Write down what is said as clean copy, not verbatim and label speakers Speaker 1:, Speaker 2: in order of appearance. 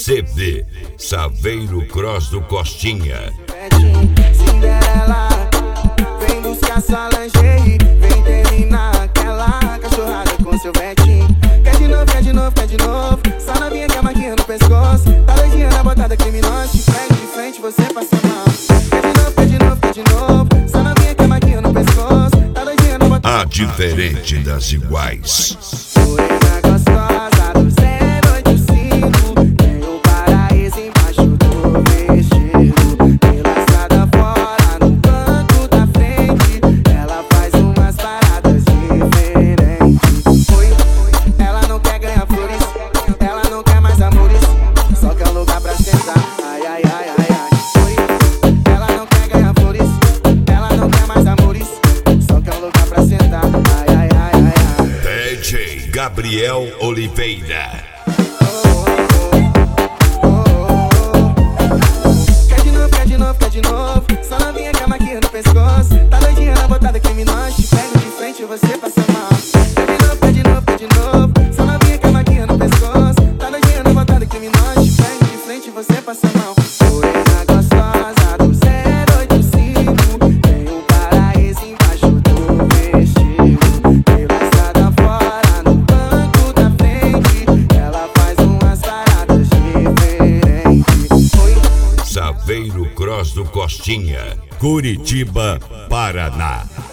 Speaker 1: CD Saveiro Cross do Costinha.
Speaker 2: Cinderela, vem buscar sua lingerie, vem terminar aquela cachorrada com seu vetinho. Quer de novo, quer de novo, quer de novo. Só novinha que a marquinha no pescoço. Tá doidinha na botada criminosa. Te pego de frente, você passa mal. Quer de novo, quer de novo, quer de novo. Só novinha que a marquinha no pescoço. Tá doidinha na botada.
Speaker 1: A diferente das iguais.
Speaker 2: Morena gostosa do 085. Tem o paraíso embaixo do vestido. Pela estrada fora, no banco da frente. Ela faz umas paradas diferentes. Oi, ela não quer ganhar flores. Ela não quer mais amores. Só quer um lugar pra sentar. Ai, ai, ai, ai, ai. Oi, ela não quer ganhar flores. Ela não quer mais amores. Só quer um lugar pra sentar. Ai, ai, ai, ai, ai.
Speaker 1: DJ Gabriel Oliveira.
Speaker 2: Quer de novo, quer de novo, quer de novo. Só novinha que a marquinha no pescoço. Tá doidinha na botada criminosa. Te pego de frente e você passa mal. Quer de novo, quer de novo, quer de novo. Só novinha que a marquinha no pescoço. Tá doidinha na botada criminosa. Te pego de frente e você passa mal. Morena gostosa do 085. Tem um paraíso embaixo do vestido. Pela estrada fora, no banco da frente. Ela faz umas paradas diferentes. Oi.
Speaker 1: Saveiro Cross do Costinha, Curitiba, Paraná.